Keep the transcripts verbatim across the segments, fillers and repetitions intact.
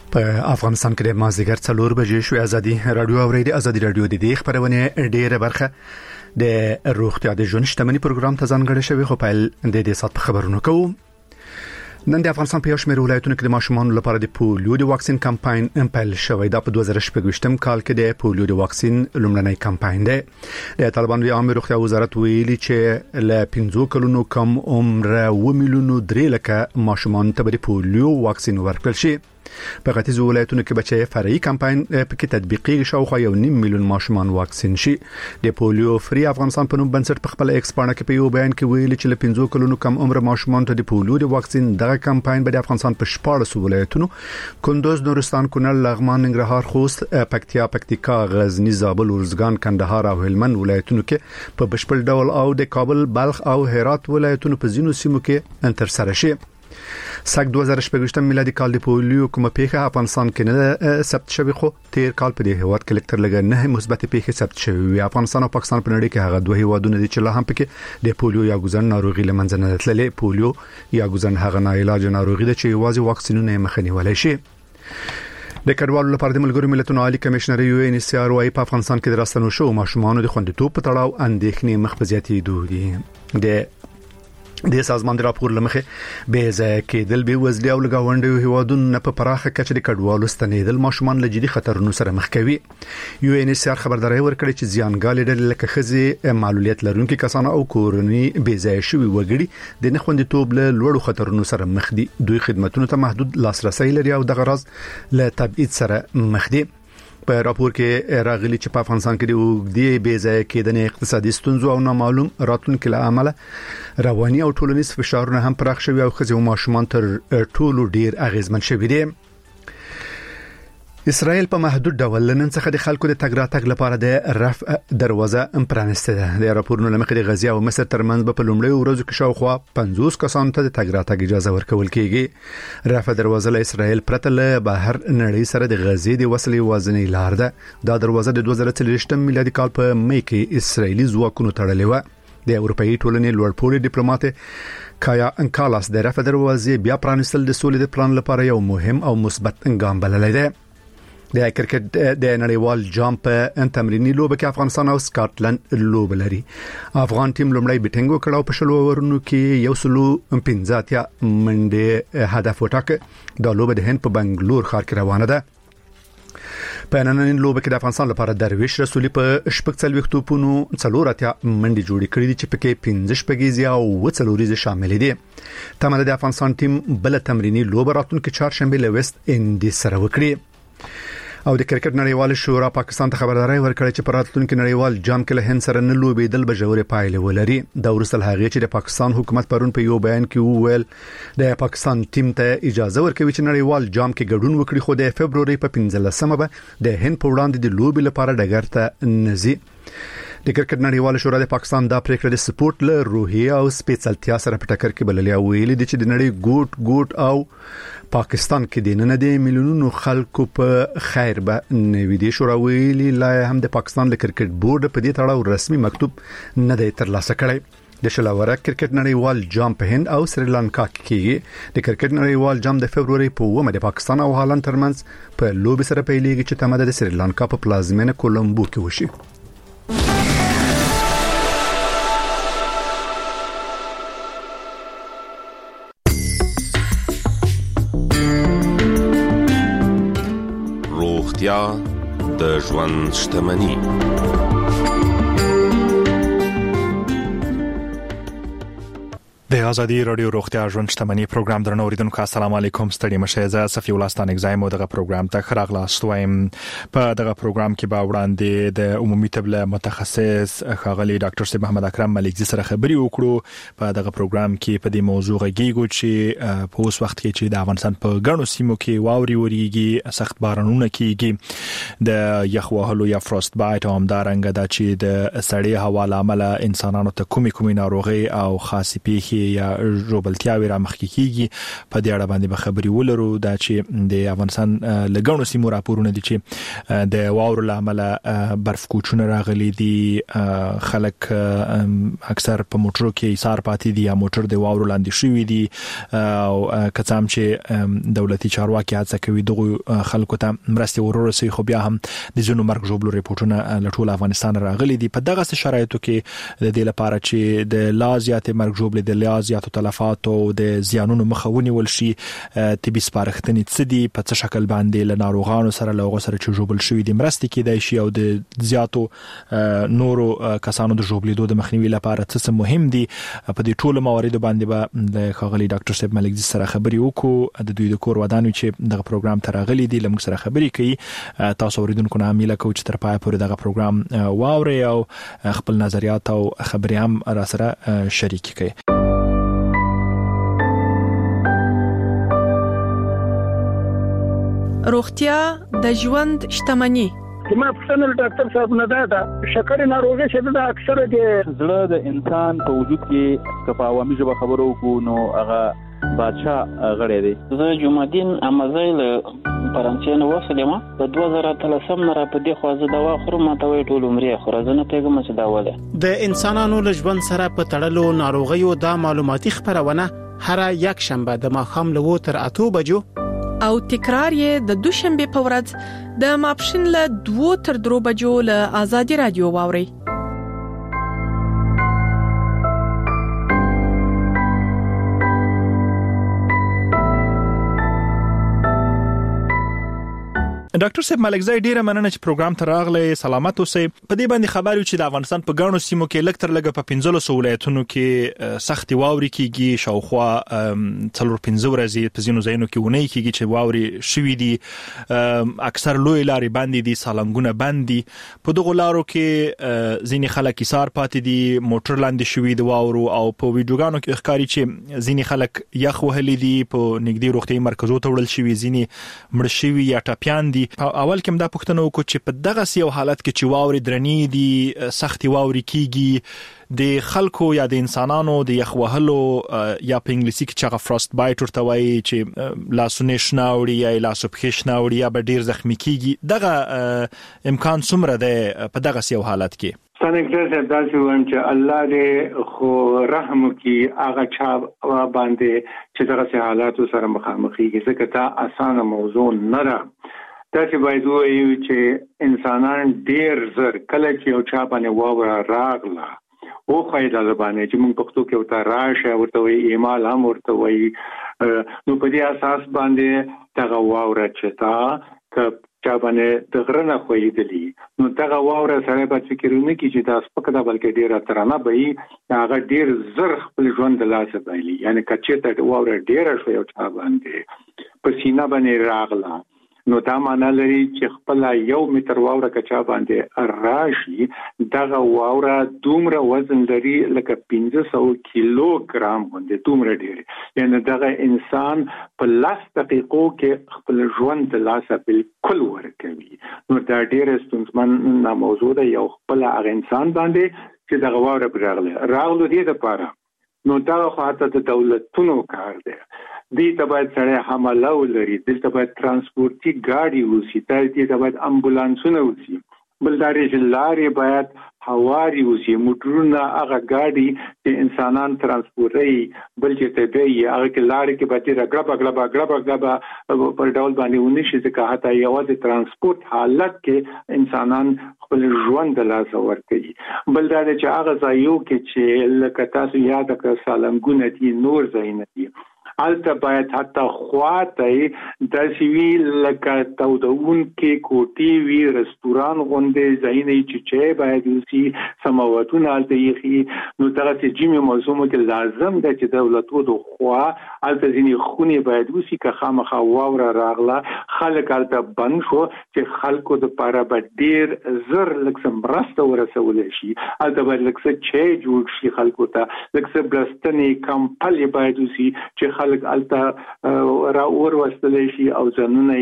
په افغانستان کې د مازیګر څلور بجې شو. ازادي رادیو اوریدي ازادي رادیو د دې خبرونه ډیره برخه د روغتیا د ژوند شتمنۍ پروګرام ته ځانګړی شوی، خو په د دې سات خبرونه کوو. نن د افغانستان په یو شمېر ولایتونو کې د ماشومانو لپاره د پولیو د واکسین کمپاین امپل شوی. دا په دوه زره شپږ کال کې د پولیو د واکسین لومړنی کمپاین دی. د طالبان د عامه روغتیا وزارت ویلي چې ل پنځه کلونو کم عمر و میلیونو درې لکه ماشومان ته د پولیو واکسین ورکړل شي. په ختیځو ولایتونو کې بچي فرعي کمپاین په کې تطبیقي شاوخوا یو نیم میلیون ماشومان واکسین شي. د پولیو فری افغانستان په نوم بنسټ په خپل ایکس پاڼه کې په یو بیان کې ویلي چې ل پنځه کلونو کم عمر ماشومان ته د پولیو د واکسین دغه کمپاین به د افغانستان په شپږ ولایتونو کندوز، نورستان، کونړ، لغمان، ننګرهار، خوست، پکتیا، پکتیکا، غزنی، زابل، ارزګان، کندهار او هلمند ولایتونو کې په بشپړ ډول او د کابل، بلخ او هرات ولایتونو په ځینو سیمو کې انتر سره شي. سګ دوه زره شپږ میلادي کال د پولیو کومه پیښه افغانستان کې نه ثبت شوی، خو تیر کال په دې هیواد کې لکتر لګا نه مثبت پیښه ثبت شوی. افغانستان او پاکستان په نړۍ کې هغه دوه هیوادونه دي چې لا هم پکې د پولیو یا ګوزن ناروغي لمنځه نه تللې. پولیو یا ګوزن هغه نه علاج ناروغي ده چې یوازې واکسینونه یې مخه نیولای شي. د کډوالو لپاره د ملګرو ملتونو عالی کمشنر یو ان ایس ار وايي په افغانستان کې د راستنو شو ماشومان د خوندیتوب په تړاو اندېښنې مخ په زیاتېدو دي. د د سازمان د راپور لمخې به ځای کېدل به وزلي او لګاونډي هیوادونو په پراخه کچه د کډوالو ستنېدل ماشومان له جدي خطرونو سره مخ کوي. یو ان ایس ار خبرداري ورکړي چې زیانګالې ډلې لکه خزي معلولیت لرونکي کسان او کورنۍ به ځای شوی وګړي د نه خوندیتوب له لوړو خطرونو سره مخ دي. دوی خدماتونو ته محدود لاسرسي لري او د غرض له تبعید سره مخ دي. په راپور کې راغلي چې په افغانستان کې د وګړي بې ځای کېدنې اقتصادي ستونزو او نامعلوم راتلونکو له امله رواني او ټولنیز فشارونه هم پراخ شوي او خزي او ماشومان تر ټولو ډیر اغیزمن شوي دي. اسرائیل په محدود ډول نن څخه د خلکو د تګ راتګ لپاره د رفع دروازه پرانسته ده. د راپورونو لمخې د غزه او مصر ترمنځ په لومړی ورځو کې شاوخوا پنځوس کسانو ته د تګ راتګ اجازه ورکول کیږي. رفع دروازه له اسرائیل پرته له بهر نړۍ سره د غزې د وصلې وازنې لار ده. دا دروازه د دوه زره څلور میلادي کال په مې کې اسرائیلي ځواکونو تړلې و. د اروپאי ټولنې لوړپوړي ډیپلوماټ کایا انکالاس د رفع دروازې بیا پرانستل د سولې د پلان لپاره یو مهم او مثبت ګام بللی دی. د کرکټ د نړیوال جام په تمرینی لوبه کې افغانستان او سکاټلند لوب لري. افغان ټیم لومړی بیټینګ وکړ او په شلو اورونو کې یو سلو پنځه اتیا منډه هدف وټاکه. د لوبه د هند په بنگلور ښار کې روانه ده. په نننۍ لوبه کې د افغانستان لپاره درویش رسولي په شپږ څلوېښت توپونو څلور اتیا منډي جوړې کړې دي چې پکې پنځه شپږیزې او و څلوريزې شامل دي. تمه د افغانستان ټیم بل تمرینی لوبه راتلونکي چهارشنبه له ویسټ انډیز سره وکړي. او د کرکټ نړیوال شورا پاکستان ته خبرداري ورکړه چې پر راتلونکي نړیوال جام کې له هند سره نه لوبېدل به ژورې پایلې ولري. دا ورسره هغه چې د پاکستان حکومت پرون په یو بیان کې وویل د پاکستان ټیم ته اجازه ورکوي چې نړیوال جام کې ګډون وکړي، خو د فبرवरी په پنځلسمه به د هند په وړاندې د لوبې لپاره ډګر ته نزي. د کرکټ نړیوال شورا د پاکستان د پریکړې د سپورت له روحیه او سپیڅلتیا سره په ټکر کې بللې او ویلي دي چې د نړۍ ګوټ ګوټ او پاکستان کې د نن د میلیونونو خلکو په خیر به نوي دي. شورا ویلي لا هم د پاکستان د کرکټ بورډ په دې تړاو رسمي مکتوب نه دی ترلاسه کړی. د شلوره کرکټ نړیوال جام په هند او سریلانکا کې کیږي. د کرکټ نړیوال جام د فبرवरी په اوومه د پاکستان او هالند ترمنځ په لوب سره پیلېږي چې تمه د سریلانکا په پلازمینه کولمبو کې وشي. روغتیا د ژوند شتمني. د ازادي رادیو روغتیا ژوند شتمني پروګرام درنو اوریدونکو السلام علیکم. ستړي مشه زه صفی الله ستانک زایم دغه پروګرام ته خراغلاست وایم. په دغه پروګرام کې به وړاندې د عمومي طب متخصص ښاغلي ډاکټر سید محمد اکرم ملکزي سره خبري وکړو. په دغه پروګرام کې په دې موضوع غږیږو چې په اوس وخت کې چې د افغانستان په ګڼو سیمو کې واوري وریږي، سخت بارانونه کیږي، د یخ وهلو یا فروست بایټ او همدارنګه د چې د سړې هوا لامل انسانانو ته کومې کومې ناروغي او خاصې پیښې یا ژوبلتیاوي را مخکې کیږي په دې اړه باندې به خبري ولرو دا چې د افغانستان لګونو سیمو راپورونه دي چې د واورو لامل برف کوچونه راغلي دي خلک اکثر په موټرو کې ایثار پاتې دي یا موټر د واورو لاندې شوی دي او کڅام چې دولتي چارواکي هڅه کوي دغه خلکو ته مرستې ورورسي خو بیا هم د ځینو مرګ ژوبلو ریپورتونه له ټول افغانستان راغلي دي په دغه شرایطو کې د دې لپاره چې د لازیات مرګ ژوبلې د لازیات تلفات او د زیانونو مخاوني ول شي طبي سپارښتنې څه دي په څه شکل باندې له ناروغانو سره له غوسره چې ژوبل شوی دي مرستې کېدای شي او د زیاتو نورو کسانو د ژوبلېدو د مخنیوي لپاره څه مهم دي په دې ټولو مواردو باندې به د خاغلی ډاکټر صاحب ملک سره خبري وکړو د دوی د کور ودانو چې دغه پروګرام ته راغلي دي لمږ سره خبري کوي تاسو اوریدونکو نه امیله کوم چې تر پای پورې دغه پروګرام واوري او خپل نظریات او خبري هم را سره شریک کړئ. روغتیا د ژوند شتمني. ما پښتنه ډاکټر صاحب نه دا شکر ناروغي چې دا اکثره د زړه د انسان په وجود کې کپاوامي ژبه خبرو کو نو هغه بادشاہ غړې دی. زه جمعدین امازیل فرانسې نو وسلم په دوه زره اتلسم نه را په دې خوازه دوا خورم ماته وی ټول عمرې خو راځنه پیغام چې دا وله د انسانانو له ژوند سره په تړلو ناروغیو د معلوماتي خبرونه هر یک شنبه د ماښام له تر اته بجو او تکرار یې د دوشنبه په ورځ د ماپښین له دوه تر درو بجو له آزادي رادیو واوري. ډاکټر صاحب ملکزی ډیره مننه چې پروګرام ته راغلی سلامت اوسئ. په دې باندې خبر یو چې د افغانستان په ګڼو سیمو کې لکتر لګه په پنځلس ولایتونو کې سختي واوري کیږي شاوخوا څلور پنځه ورځې په ځینو ځایونو کې ونی کیږي چې واوري شوي دي اکثر لوی لارې باندې دي سالنګونه باندې په دغه لارو کې ځینې خلک ایثار پاتې دي موټر لاندې شوي د واورو او په ویډیوګانو کې ښکاري چې ځینې خلک یخ وهلي دي په نږدې روغتیايي مرکزونو ته وړل شوي ځینې مړ شوي یا ټپیان دي. اول کې دا پوښتنه وکړو چې په دغه سیو حالت کې چې واوري درنې دي سختي واوري کیږي د خلکو یا د انسانانو د یخ وهلو یا په انګلیسي کې چې فروست بایټ ورته وایي چې لاسونه شناوړي یا لاسو پښې شناوړي یا به ډیر زخمی کیږي دغه امکان څومره ده په دغه سیو حالت کې؟ څنګه چې تاسو وایم چې الله دې خو رحم وکړي هغه چا باندې چې دغه حالات سره مخامخ کیږي ځکه دا اسانه موضوع نه ده. تاسو باید وایو چې انسانان ډیر زر کله چې یو چا باندې واوره راغله او خایدا زبانه چې موږ پښتو کې وتا راشه ورته وی ایمال هم ورته وی نو په دې اساس باندې دغه واوره چې تا ک چا باندې د غرنه خوېدلی نو دغه واوره سره په فکرونه کې چې تاسو په کده بلکې ډیره ترانه به هغه ډیر زر خپل ژوند د لاسه بایلی یعنی کچې ته واوره ډیره شو یو چا باندې په سینه باندې راغله نو دا معنا لري چې خپل یو متر واوره کچا باندې راشي دغه واوره دومره وزن لري لکه پنځه سوه کیلو ګرام باندې دومره ډیر یعنی دغه انسان په لاس دقیقو کې خپل ژوند د لاسه بالکل ورکوي. نو دا ډیر ستونزمن موضوع ده یو خپل هغه انسان باندې چې دغه واوره راغله راغلو دې لپاره نو دا خو د دولتونو کار دی. دې ته باید سره حمله ولري دلته باید ترانسپورتي ګاډي وسی ته باید امبولانسونه وسی بلداري لارې باید هواري وسی موټرونه هغه ګاډي چې انسانان ترانسپورتي بل چې ته به هغه کې لارې کې باید رګړه بغړه بغړه بغړه په ډول باندې ونی شي ځکه حتی یو د ترانسپورت حالت کې انسانان خپل ژوند د لاس ورکړي. بلداري چې هغه ځایو کې چې لکه تاسو یاد کړئ سالنګونه دي نور ځایونه دي البته باید حتی خواته د سیوی لکه تودون کې کوټي وی رستوران غونډې ځینې چې چې باید وسی سماواتونه البته یې نو دغه چې جیمه موضوع کې لازم ده چې دولتو د خوا البته ځینې خونی باید وسی که خامخا واوره راغله خلک البته بند شو چې خلکو د پاره به ډیر زر لکه مرسته ورسول شي البته باید لکه چې جوړ شي خلکو ته لکه بلستنې کمپل باید وسی چې خلک البته را اور وستل شي او ځنونه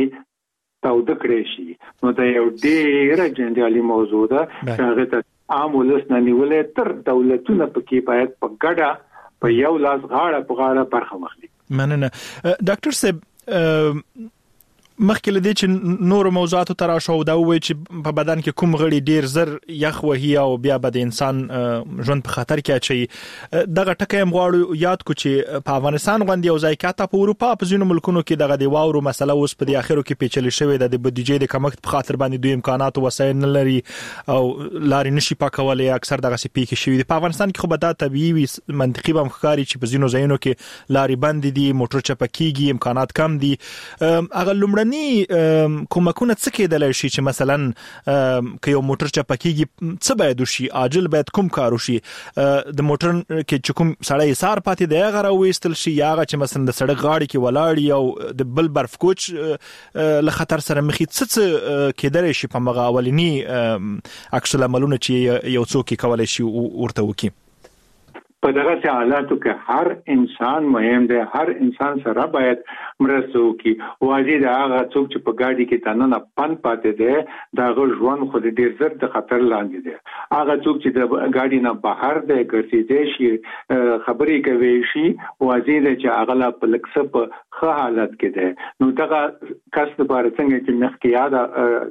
تاود کړی شي. نو دا یو ډیره جنجالي موضوع ده چې هغه ته عام ولس نه نیولې تر دولتونه پکې باید په ګډه په یو لاس غاړه په غاړه برخه واخلي. مننه ډاکټر صاحب. مخکې لدې چې نور موضوعات تر شو دا وایي چې په بدن کې کوم غړي ډیر زر یخ وهي او بیا به د انسان ژوند په خطر کې اچي. دغه ټکی هم غواړو یاد کو چې په افغانستان غوندي او ځای کې په اروپا په ځینو ملکونو کې دغه د واورو مسله اوس په د اخرو کې پیچلې شوې ده. د بودیجې د کمښت په خاطر باندې دوی امکانات او وسایل نه لري او لاري نشي پاکولای. اکثر دغه سي پیښې شوې دي په افغانستان کې. خو به دا طبيعي وي منطقي به مخکاري چې په ځینو ځایونو کې لاري بند دي، موټر چپکیږي، امکانات کم دي. هغه لمړني کومکونه څه کېدلای شي چې مثلا که یو موټر چپکیږي څه باید وشي؟ عاجل باید کوم کار وشي؟ د موټر کې چې کوم سړی سار پاتې دی هغه راوېستل شي یا هغه چې مثلا د سړک غاړې کې ولاړ او د بل برف کوچ له خطر سره مخې څه څه کېدلای شي په مغه اولنی عکس العملونه چې یو څوک کولای شي ورته وکړي؟ په دغه حالاتو کې هر انسان مهم دی، هر انسان سره باید مرسته وکړي. واجی دا هغه څوک چې په ګاډي کې تننه پن پاتې دی دا غو ژوند خو ډیر زر د خطر لاندې دی. هغه څوک چې د ګاډي نه بهر دی ګرځېدي شي خبرې کوي شي واجی دا چې هغه لا په لکسه په ښه حالت کې دی. نو دغه کس لپاره څنګه چې مخکې یاد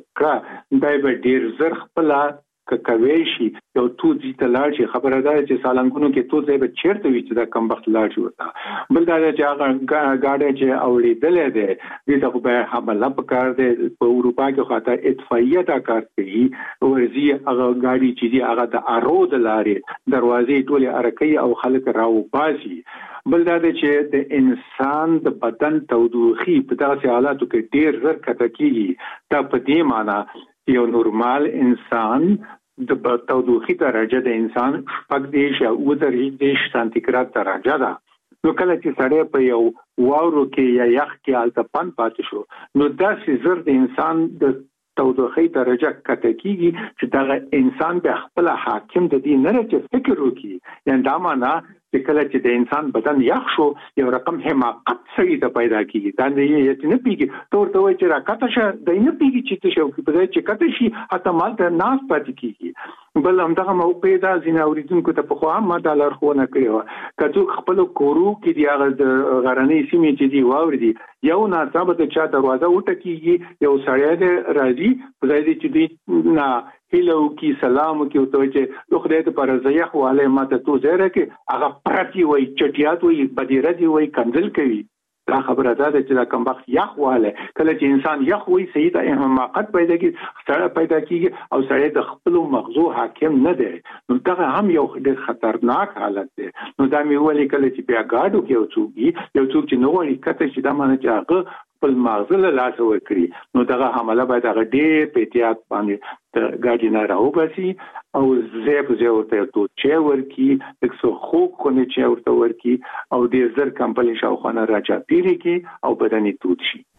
کړه دای به ډیر زر خپل کوي شي یو تو دي ته لاړ شي. خبره ده چې سالنګونو کې تو ځای به چیرته وي چې دا کم وخت لاړ شي وتا. بل دا چې هغه ګاډي چې اوریدلې ده دې ته به حمله وکړ دي. په اروپا کې خاطر اطفائیه دا کار کوي ورزي هغه ګاډي چې دی هغه د ارود لارې دروازې ټوله ارکې او خلک راو باسي. بل دا چې د انسان د بدن تودوخي په داسې حالاتو کې ډیر زر کته کیږي. دا په دې معنی یو نورمال انسان د تودوخي درجه د انسان شپږ دیش یا اوه دیش سانتیګراد درجه ده. نو کله چې سړی په یو واورو کې یا یخ کې الته پن پاتې شو نو داسې زر د انسان د تودوخي درجه کته کیږي چې دا انسان به خپل حاکم د دې نه چې فکر وکړي. یعنی دا معنی چې کله چې د انسان بدن یخ شو یو رقم حماقت سړي ته پیدا کیږي. دا نه یې نه پیږي تور ته وای چې راکته شه د نه پیږي چې څه شو په دې چې کته شي اته مال ته ناس پاتې کیږي. بل همدغه موقع دا زینه اوریدونکو ته په خو هم دا لارښوونه کړې و کڅو خپل کورو کې دی هغه د غرنۍ سیمې چې دی واور دي یو ناڅاپه د چا دروازه وټکیږي یو سړی دی راځي په ځای چې دی نه هیلو کی سلام کی او ته چې د خدای ته پر زیخ واله ماته تو زیره کې هغه پرتی وای چټیات وای بدیره دی وای کنزل کوي. دا خبره ده چې دا کم وخت یخ واله کله چې انسان یخ وای صحیح ته حماقت پیدا کی سره پیدا کیږي او سره د خپل مغزو حاکم نه دی. نو دا هم یو ډېر خطرناک حالت دی. نو دا مې ولې کله چې بیا گاډو کې یو څوک یو څوک چې نو وایي کته چې دا معنی چې هغه خپل مغز له لاس ورکړي نو دغه حمله باید هغه ډېر په احتیاط باندې د ګاډي نه راوباسي او زه په زه ورته تو چې ورکی دغه خو کو نه چې ورته ورکی او د زر کمپنی شاوخانه راځي پیری کې او بدني توت شي.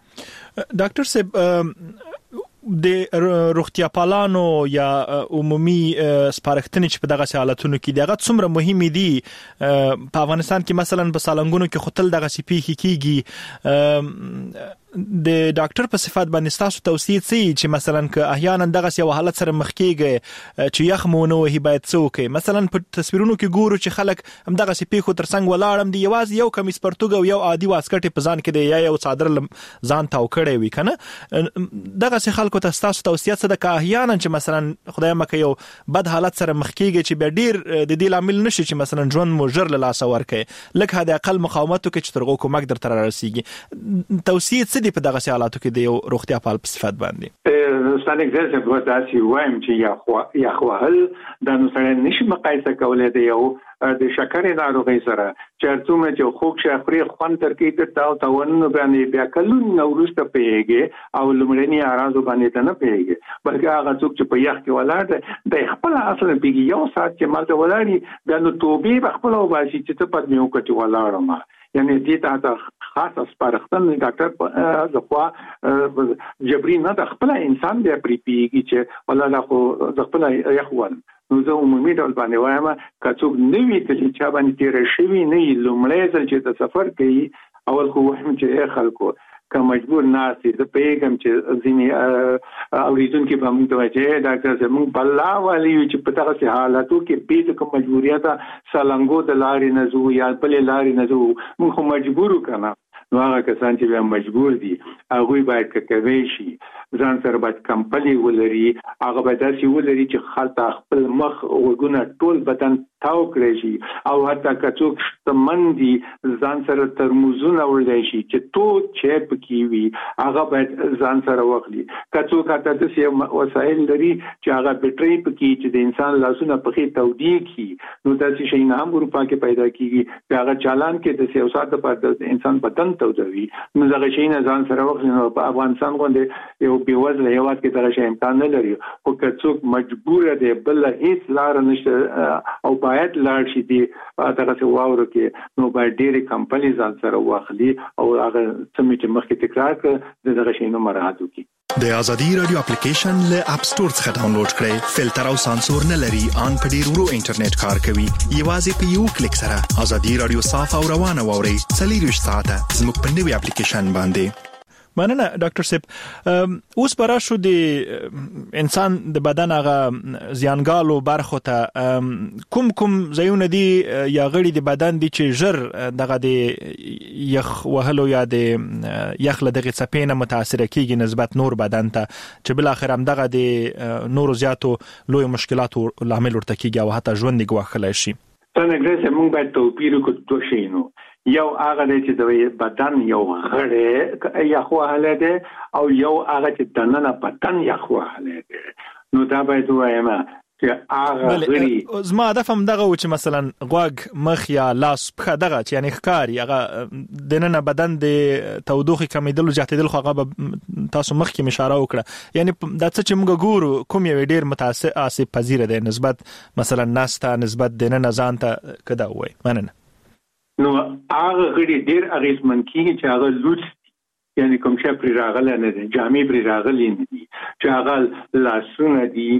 ډاکټر صاحب د روغتیا پالانو یا عمومي سپارښتنې چې په دغه حالتونو کې دغه څومره مهمه دي په افغانستان کې مثلا په سالنګونو کې خپل دغه سپیخي کیږي د ډاکټر په صفات باندې تاسو توصیه کوي چې مثلا که احیانا دغه یو حالت سره مخ کېږي چې یخ مونږ وهي باید څوک مثلا په تصویرونو کې ګورو چې خلک هم دغه سپیخو ترڅنګ ولاړم دی یوازې یو کمیس پرتګ او یو عادي واسکټ په ځان کې دی یا یو صادر ځان تاو کړی وي کنه دغه څه خلکو ته تاسو توصیه څه ده که احیانا چې مثلا خدای مکه یو بد حالت سره مخ کېږي چې به ډیر د دې لامل نشي چې مثلا ژوند مو ژر له لاس ورکړي لکه د اقل مقاومت کې چې ترغو کومک در تر رسیږي توصیه څه دی په دغه حالاتو کې د یو روغتیا پال په صفات باندې ستاسو اگزامپل په داسې وایم چې یا خو یا خو هل د نو سره نشي مقایسه کولای دی یو د شکرې ناروغي سره چې څومره چې خوږ شخري خوان ترکې ته تاو تاون باندې بیا کلون نورسته پیږي او لمړنی ارازو باندې ته نه پیږي بلکې هغه څوک چې په یخ کې ولاړ د خپل اصل پیږي یو سات چې مالته ولاړی بیا نو توبې خپل او باسي چې ته پد میو کټي ولاړم یعنی دې ته خاص سپارښتنه ډاکټر په ځخوا جبري نه د خپل انسان بیا پری پیږي چې ولا خو د خپل یخوان نو زه عمومي ډول باندې وایم که څوک نوی تللی چا باندې تیر شوی نه لومړی ځل چې د سفر کوي اول خو وهم چې خلکو که مجبور ناسي زه پیغام چې ځینې اوریدونکو په موږ ته چې ډاکټر زموږ بلا والی چې په دغه حالاتو کې به د کوم مجبوریت سالنګو د لارې نه زو یا بل لارې نه زو موږ مجبور کنا نو هغه کسان چې به مجبور دي هغه باید کوي شي ځان سره باید کمپلي ولري هغه باید داسې ولري چې خلک خپل مخ وګونه ټول بدن تاو کړی شي او حتی کڅوک شتمن دي ځان سره ترموزونه ولري شي چې تو چې پکې وي هغه باید ځان سره واخلي کڅوک حتی د وسایل لري چې هغه بیټري پکې چې د انسان لاسونه پکې تودي کی نو داسې شي نه هم اروپا کې پیدا کیږي هغه چالان کې د سیاست لپاره د انسان بدن تودوي نو دغه شي نه ځان سره واخلي نو په افغانستان باندې یو بیوزله هیواد کې دغه شي امکان نه لري او کڅوک مجبور دی بل هیڅ لار نشته او باید لاړ شي دی دغه څه واورو کې نو باید ډېری کمپنۍ ځان سره واخلي او هغه سمې چې مخکې تکرار کړ دغه شي نو مراحت وکړي. د ازادي رادیو اپلیکیشن له اپ ستور څخه ډاونلوډ کړئ. فلټر او سانسور نه لري، ان په ډیر ورو انټرنیټ کار کوي. یوازې په یو کلیک سره ازادي رادیو صاف او روانه واورئ. څلور ساعته زموږ په نوي اپلیکیشن باندې. مننه ډاکټر صاحب. اوس برا شو د انسان د بدن هغه زیانګالو برخو ته کوم کوم ځایونه دي یا غړي د بدن دي چې ژر دغه د یخ وهلو یا د یخ له دغه څپې نه متاثر کیږي نسبت نور بدن ته چې بل اخر هم دغه د نور زیاتو لوی مشکلاتو لامل ورته کیږي او حتی ژوند دی ګواخلای شي. څنګه چې موږ باید توپیر وکړو دوه شیانو. یو هغه چې د بدن یو غړی یا خو حاله ده او یو هغه چې دننه بدن یا خو حاله ده نو دا باید وایم چې هغه غړي زما هدف هم دغه و چې مثلا غوږ مخ یا لاس په دغه چې یعنی ښکاری هغه دننه بدن د تودوخه کمیدلو جهتیدل خو هغه تاسو مخ کې اشاره وکړه یعنی دا څه چې موږ ګورو کوم یو ډیر متاثر آسیب پذیر ده نسبت مثلا ناسته نسبت دننه ځان ته کدا وای. مننه. نو هغه غړي ډیر اغیزمن کیږي چې هغه لوڅ دي یعنی کوم چې پرې راغله نه دي جامې پرې راغلي نه دي چې هغه لاسونه دي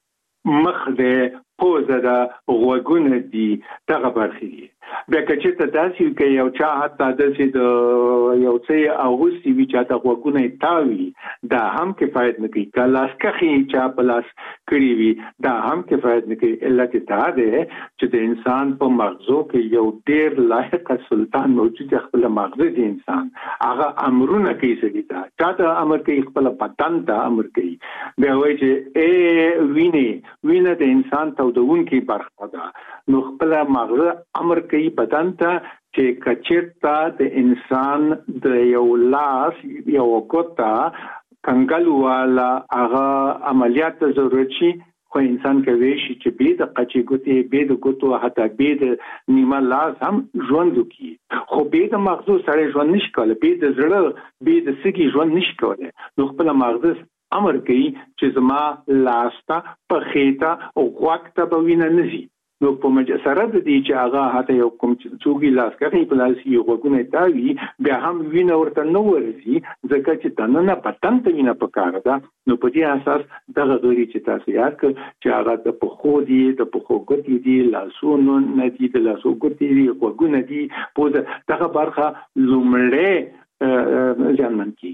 مخ دې پوزه ده غوږونه دي دغه برخې دي. بیا که چې ته داسې کوي یو چا حتی داسې د یو څه اغوستي وي چې هغه غوږونه یې تاوي دا هم کفایت نه کوي. که لاسکښې چا په لاس کړي وي دا هم کفایت نه کوي. علت دا دی چې د انسان په مغزو کې یو ډېر لایق سلطان موجود دی خپل مغزه دی انسان هغه امرونه کوي سړي ته چا ته امر کوي خپل بدن ته امر کوي. بیا وایي چې ای وینې وینه د انسان تودونکې برخه ده نو خپل مغزه امر کوي بدن ته چې کچرتا د انسان د یو لاس یو کوتا کنګل والا هغه عملیات ته ضرورت شي خو انسان کوي چې به د قچي ګوتې به د ګوتو حتی به د نیمه لاس هم ژوند وکړي خو به د مغزو سره ژوند نشي کولای به د زړه به د سږي ژوند نشي کولای. نو خپل مغزه امر کوي چې زما لاستا په خېتا او وخت به وینه نزي. نو په مجسره د دې چې هغه هته یو کوم څوګي لاس کوي په لاس یو غوونه تاوي بیا هم وینه ورته نو ورسي ځکه چې دننه بدن ته وینه پکاره ده. نو په دې اساس دغه غوړي چې تاسو یاد کړ چې هغه د پخو دي د پخو ګوتې دي لاسونو نه دي د لاسو ګوتې دي غوونه دي په دغه برخه لومړی ځانمن کیږي.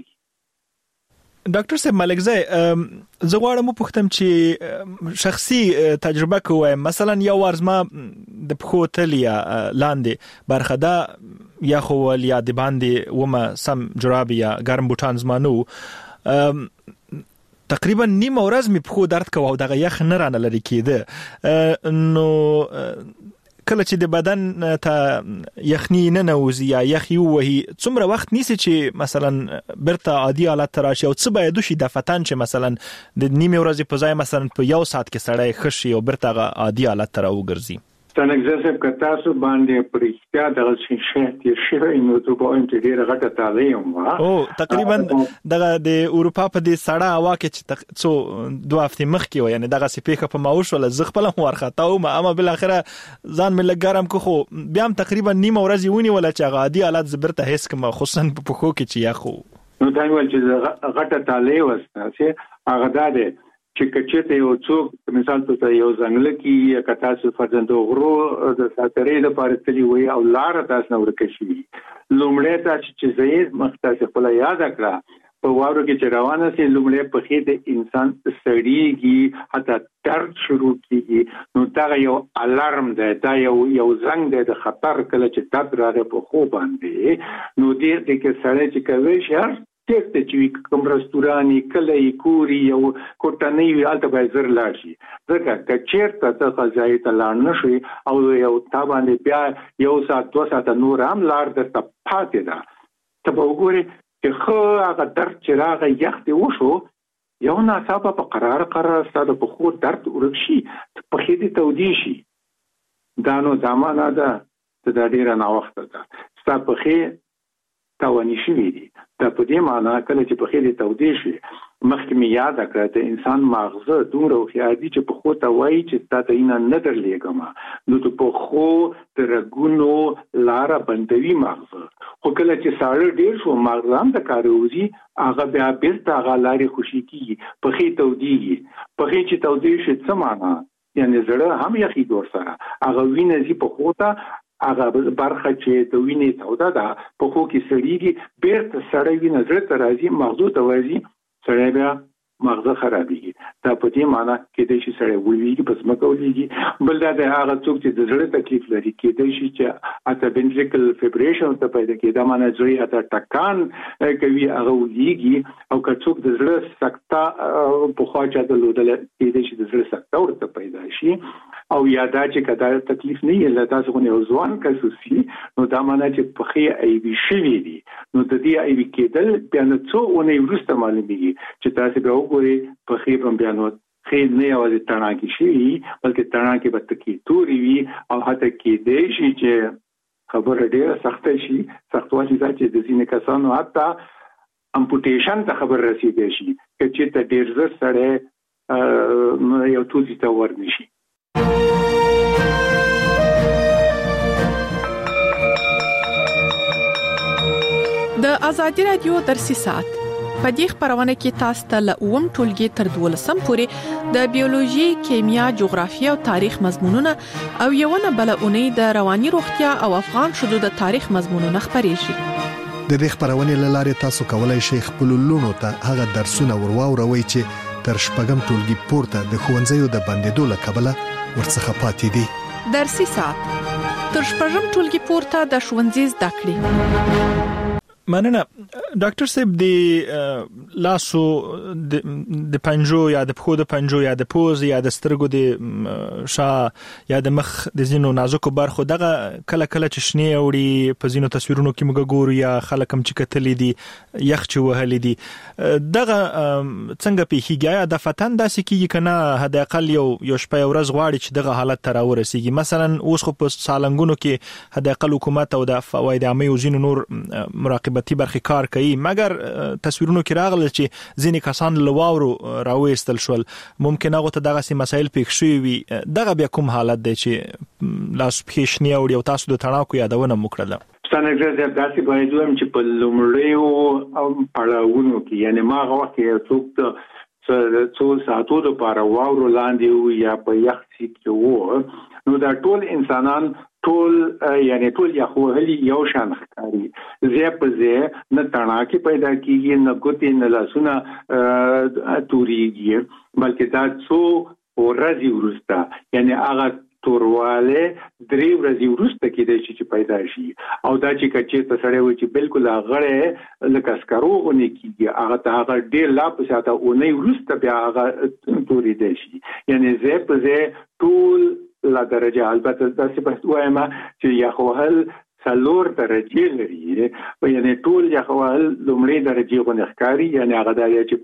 ډاکټر صاحب ملکزی زه غواړم وپوښتم چې شخصي تجربه کوی مثلا یو ورځ ما د پښو تل یا لاندې برخه ده یا خو یا د باندې ومه سم جراب یا ګرم بوټان زمانو تقریبا نیمه ورځ می پښو درد کوي او دغه یخ نه رانه لري کېده. نو کله چې د بدن ته یخنی نه نوځي یا یخ یو وهي څومره وخت نیسي چې مثلا برته عادي حالت ته راشي او څه باید وشي د فتن چې مثلا د نیمه ورځې په ځای مثلا په یو ساعت کې سړی خشي او برته عادي حالت ته راوګرځي. څنګه چې کتاسو باندې پرېښتیا د شهرتي شهر نو ته په انټ ډیره غټه تعلیم وا او تقریبا دغه د اروپا په دې سړه هوا کې چې څو دوه هفتې مخکې و یعنی دغه سپیکه په ماوش ولا زغپل ورخته او ما بل اخره ځان مل ګرم کو خو بیا هم تقریبا نیمه ورځ ونی ولا چې عادي حالت زبرته هیڅ کوم خصوصا په پخو کې چې یا خو نو دا ول چې غټه تعلیم وسته چې هغه ده چې کچته یو څوک مثال ته یو ځنګل کې کتا څو فرزندو غرو د ساترې لپاره تلی وي او لار تاسو نو ورکشي لومړی تاسو چې زید مختص خپل یاد کړه په وارو کې چې روانه سي لومړی په خې د انسان سړیږي حتی درد شروع کیږي نو دا یو الارم دی دا یو یو زنګ دی د خطر کله چې درد راغی په خو باندې نو دې د کې سړی چې کوي شهر ته چې کوم رستوراني کله یې کوري یو کوټنۍ وی الته به زر لاړ شي ځکه چې چیرته ته غځای ته لاړ نشي او یو تا باندې بیا یو ساعت دوه ساعت نور هم لاړ درته پاتې ده ته به وګوري چې خو هغه درد چې راغی یخت وشو یو ناڅاپه په قرار قرار ستاسو په خو درد ورکشي په خې دې تودي شي دا نو زمانہ ده ته د ډیره نا وخت ده ستاسو په خې تاوانی شي دي دا په دې معنی کله چې په خې دې تودي شي مخکې می یاد کړه ته انسان ماغزه دومره خیادي چې په خو ته وایي چې ستاسو نه نه درلېګما نو ته په خو ترګونو لار بندوي ماغزه خو کله چې ساړه ډیر شو ماغزه هم د کاروزي هغه بیا بیرته هغه لارې خوشي کیږي په خې توديږي په خې چې تودي شي څه معنی یعنی زړه هم یخي دور سره هغه وینې زی په خو ته هغه برخه چې د وینې توده ده په خو کې سړیږي بیرته سړی وینې زړه ته راځي مغزو ته ورځي سړی بیا مغزه خرابېږي دا په دې معنی کې د شي سړی ویږي پس مکولېږي بل دا د هغه څوک چې د زړه تکلیف لري کې د شي چې اته ventricular fibrillation ته پیدا کېږي دا معنی چې اته ټکان کوي هغه ویږي او که څوک د زړه سکته په خواجه د لودل کې د شي د زړه سکته ورته پیدا شي او یادا چې کدا تکلیف نه یې لته څنګه یو ځوان کسوسی نو دا معنی چې په خې ای وی شوی دی نو د دې ای وی کېدل بیا نو څو اونۍ وروسته معلومیږي چې تاسو به وګورئ په خې په بیا نو خې نه یوازې تڼاکې شي بلکې تڼاکې به تکي توري وي او حتی کې دې شي چې خبره ډیره سخته شي سختوالي دا چې د ځینې کسانو حتی امپوټیشن ته خبر رسیدي شي چې ته ډیر زر سره یو توزي ته ورنشي د ازادي رادیو درسي سات په دې خبرونه کې تاسو ته لوم ټولګي تر دولسم پورې د بیولوژي، کیمیا، جغرافیه او تاریخ مضمونونه او یو نه بل اونۍ د رواني روغتیا او افغان شذو د تاریخ مضمونونه خبرېږي. د دې خبرونه لاره تاسو کولای شئ خپل لونو ته هغه درسونه ورواوروي چې تر شپږم ټولګي پورته د خوندزیو د بندیدو لکبله ورڅخه پاتې دي. درسي سات تر شپږم ټولګي پورته د ښوونځي زده کړې. مننه ډاکټر صاحب د لاسو د پنجو یا د پخو د پنجو یا د پوز یا د سترګو د شا یا د مخ د زینو نازکو برخو دغه کله کله چې شنه اوري په زینو تصویرونو کې موږ ګورو یا خلک هم چې کتلې دي یخ چې وهلې دي دغه څنګه په هیګیا د فتن داسې کیږي کنه هدا اقل یو یو شپه ورځ غواړي چې دغه حالت تر ورسیږي مثلا اوس خو په سالنګونو کې هدا اقل حکومت او د فواید عامه او زینو نور مراقبه تی برخي کار کوي مګر تصویرونو کې راغله چې ځینې کسان لواورو راوېستل شول ممکن هغه ته دغه سي مسایل پېښ شوي وي دغه بیا کوم حالت دی چې لاس پېښنی او یو تاسو د تڼاکو یادونه وکړه ستنګر داسې باید ویم چې په لومړیو پړاوونو کې یعنی ما هغه وخت کې څوک څو ساعتو لپاره واورو لاندې یا په یخ کې وو نو دا ټول انسانان ټول یعنی ټول یخو هلي یو شان ښکاري زه په زه نه تڼاکې پیدا کیږي نه ګوتې نه لاسونه توريږي بلکې دا څو ورځې ورسته یعنی هغه تورواله درې ورځې ورسته کېدای شي چې پیدا شي او دا چې کچې ته سره وي چې بالکل هغه لکه سکرو غونې کیږي هغه ته هغه ډېر لا په ساته اونۍ ورسته بیا هغه توري دی شي یعنی زه په زه ټول لا درجه البته تاسو په وایم چې یخوهل څلور درجه لري یعنی ټول یخوهل لومړی درجه غونې ښکاری یعنی هغه د چې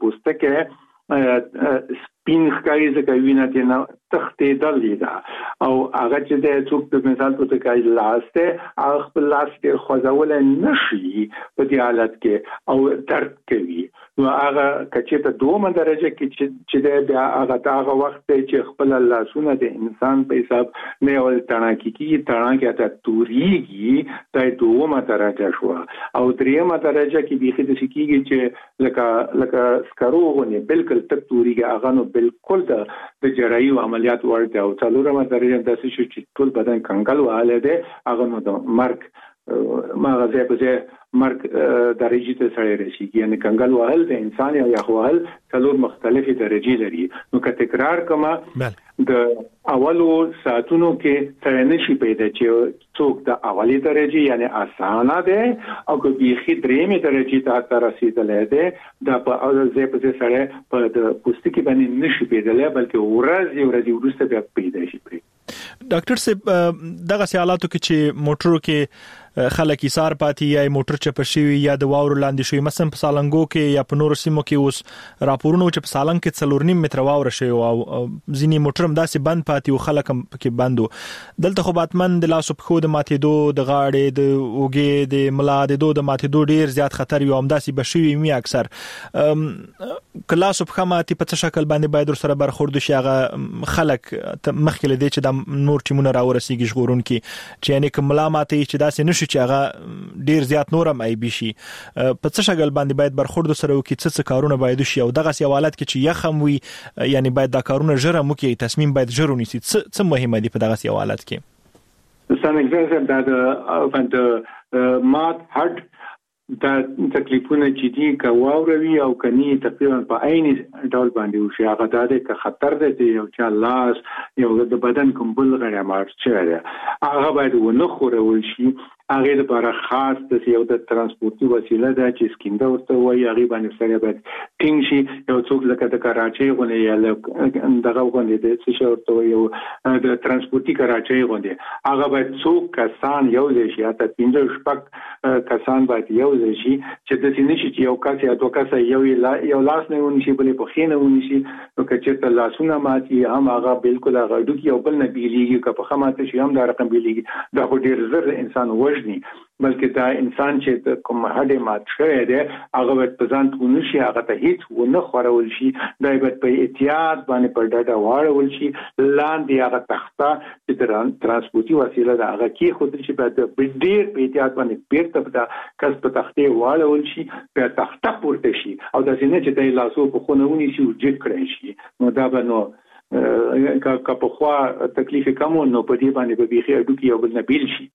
پوستکه سپین ښکاری ځکه وینه ته نه تختې دلې ده او هغه چې د څوک په مثال په توګه لاسته هغه خپل لاس ته خوځول نشي په دې حالت کې او درد کوي نو هغه کچې ته دومره درجه کې چې د هغه هغه وخت چې خپل لاسونه د انسان په حساب نه ول تڼاکی کی تڼاکی ته توريږي دا دومره درجه شو او دریمه درجه کې بيخي د سکیږي چې لکه لکه سکروغونه بالکل تک توريږي هغه نو بالکل د د جراحي عملیات ورته او څلورمه درجه د څه چې ټول بدن کنګل واله ده هغه نو د مرګ ماغه په مرګ درجه ته سره رسیږي یعنی کنګل وهل د انسان او یخوهل څلور مختلفې درجې لري نو که تکرار کما د اولو ساعتونو کې سره نشي پیدا چې څوک د اولی درجه یعنی اسانه ده او که بيخي درېمې درجه ته رسیدلې ده د په ځای په سره په د پوستکي باندې نشي پیداله بلکې ورځ ورځ ورسته بیا پیدا شي. ډاکټر صاحب دغه حالاتو کې چې موټرو کې خلک ایثار پاتې یا موټر چپ شي یا د واورو لاندې شوی مثلا په سالنګو کې یا په نور سیمو کې اوس راپورونه چې په سالنګ کې څلور نیم متر واور شي او ځینی موټر هم داسې بند پاتې او خلک هم کې بندو دلته خو باتمن د لاسو په خو د ماتېدو د غاړې د اوګې د ملا د دو د ماتېدو ډیر زیات خطر یو هم داسې بشوي می اکثر کلاسو په خماتي په شکل باندې باید سره برخورد شي هغه خلک مخکله دي چې د نور ټیمونه راورسیږي ژغورون کې چې یعنی کومه ماتې چې داسې نشي چې هغه ډیر زیات نورم ای بي شي په څه شکل باندې باید برخورد سره وکړي څه څه کارونه باید شي او دغه سوالات کې چې یخم وي یعنی باید دا کارونه ژر مو کې تصمیم باید ژر ونیسي څه مهمه دي په دغه سوالات کې سم اگزامپل دا د د مات هارت دا تکلیفونه چې دي کا واوروي او کني تقریبا په عین ډول باندې وشي هغه د دې خطر دی یو چې لاس یو د بدن کوم بل غړي مار چې هغه باید ونه خورول شي هغه لپاره خاص د یو د ترانسپورتي وسیله ده چې سکینده ورته وایي هغه باندې سره باید ټینګ شي یو څوک لکه د کراچۍ غونې یا دغه غونې د څه ورته وایي د ترانسپورتي کراچۍ غونې هغه باید څوک کسان یو ځای شي اته پنځه شپږ کسان باید یو ځای شي چې د سینې شي چې یو کس یا دوه کس یو یو لاس نه ونی شي بلې په خینه ونی شي نو که ته لاسونه ماتي هم هغه بالکل هغه ډوکی یو بل نه بیلیږي که په خماته شي هم دا رقم بیلیږي دا خو ډیر زر انسان وژني بلکې دا انسان چې کوم هډه مات شوی دی هغه باید په ځان ونه شي هغه ته هیڅ ونه خورول شي دا باید په احتیاط باندې په ډاډه واړول شي لاندې هغه تخته چې ترانسپورتي وسیله ده هغه کې خود شي باید په ډیر په احتیاط باندې بیرته په کس په تخته واړول شي په تخته پورته شي او دا څنګه چې د لاسو په خونهونی شي او جګ کړی شي نو دا به نو که په خوا تکلیف کم نو په دې باندې به بيخي اډو کې یو بل نه بیل شي.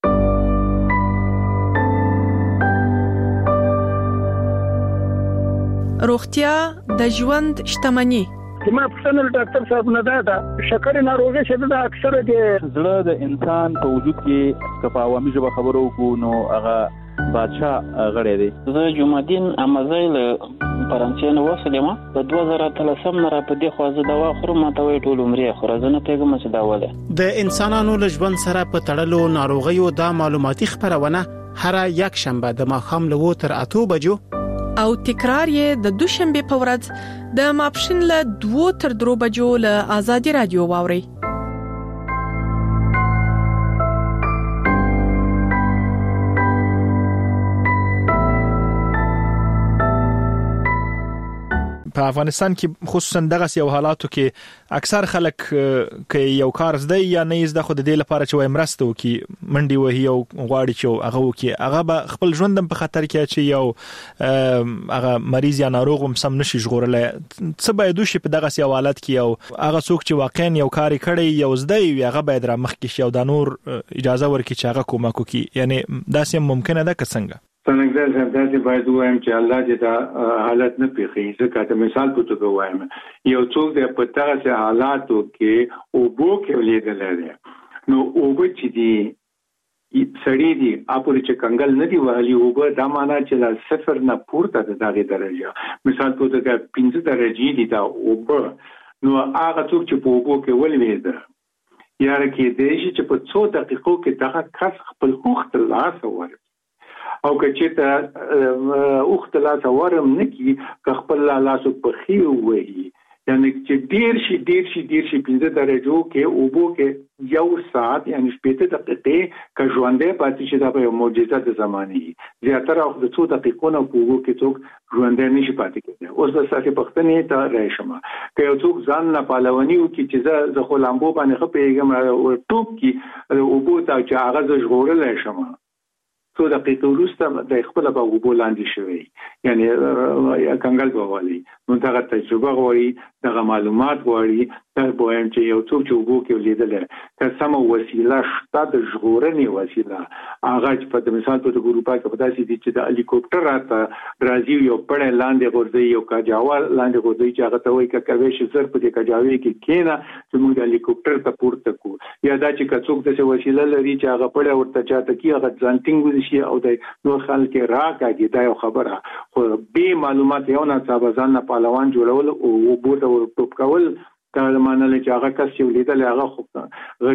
روغتیا د ژوند شتمنی زما پرسنل ډاکټر صاحب نه دا شکر ناروغي چې دا اکثره د زړه د انسان په وجود کې کفاوامي ژبه خبرو کو نو هغه بادشاہ غړې دی زه جمعدین امزایل فرانسین وسلم په دوه زره اتلسم نه را په دې خو زه دوا خورم ماته وی ټول عمرې خو زه نه پیګم چې دا وله د انسانانو له ژوند سره په تړلو ناروغیو د معلوماتي خبرونه هر یک شنبه د ماښام له وو تر اتو بجو او تکرار یې د دوشنبه په ورځ د ماپښین له دوه تر درو بجو له آزادي رادیو واوري. په افغانستان کې خصوصا دغه یو حالاتو کې اکثر خلک کې یو کار زده یا نه زده خو د دې لپاره چې وای مرسته وکي منډي وهي او غواړي چې هغه وکي هغه به خپل ژوندم په خطر کې چې یو هغه مریض یا ناروغ هم سم نشي ژغورل څه باید وشي په دغه یو حالت کې یو هغه څوک چې واقعا یو کار کړي یو زده وي هغه باید را مخ کې شي او د نور اجازه ورکړي چې هغه کومک وکي یعنی دا سم ممکنه ده که څنګه څنګه زه د باید وایم چې الله دې دا حالت نه پیخي ځکه ته مثال په توګه وایم یو څوک د په تاسو حالاتو کې او بو کې ولیدل لري نو او به چې دی سړی دی اپوري چې کنګل نه دی وهلي او به دا معنا چې لا صفر نه پورته د دغه درجه مثال په توګه پنځه درجه دی دا او به نو هغه څوک چې په اوبو کې ولويده یا کې دی چې په څو دقیقو کې دغه کس خپل وخت لاس ورکړي او که چې ته اوخت لاس ورم نکی که خپل لاسو په خي وهي یعنی چې ډیر شي ډیر شي ډیر شي پنځه درجو کې اوبو کې یو ساعت یعنی شپږ دقیقې که ژوندې پاتې شي دا به یو معجزه د زمانه زیاتره او د څو دقیقو نه په اوبو کې څوک ژوندې نشي پاتې کېدای. اوس د ساتي پښتنې ته راشم که یو څوک ځان نه پالونی او کې چې زه خو لامبو باندې خپېږم او ټوب کې اوبو ته چې هغه ز ژغورل شم څو دقیقې وروسته د خپل په اوبو لاندې شوی یعنی کنګل بوالي نو دا تجربه غواړي دا معلومات غواړي دا باید چې یو څوک چې اوبو کې لیدل که سم وسیله شته د ژغورنې وسیله هغه چې په مثال په ګروپا کې په داسې دي چې د هلیکوپټر راته راځي یو پړې لاندې غورځي یو کاجاوا لاندې غورځي چې هغه ته وایي چې کوي چې زر په دې کاجاوي کې کېنا چې موږ د هلیکوپټر ته پورته کو یا دا چې څوک د وسیله لري چې هغه پړې ورته چاته کې هغه ځانټینګ شي او د نور خلک راکاږي دا یو خبره خو به معلومات یو نه صاحب ځان نه پهلوان جوړول او وبو ته ټوپ کول دا معنی چې هغه کس یو لیدل هغه خو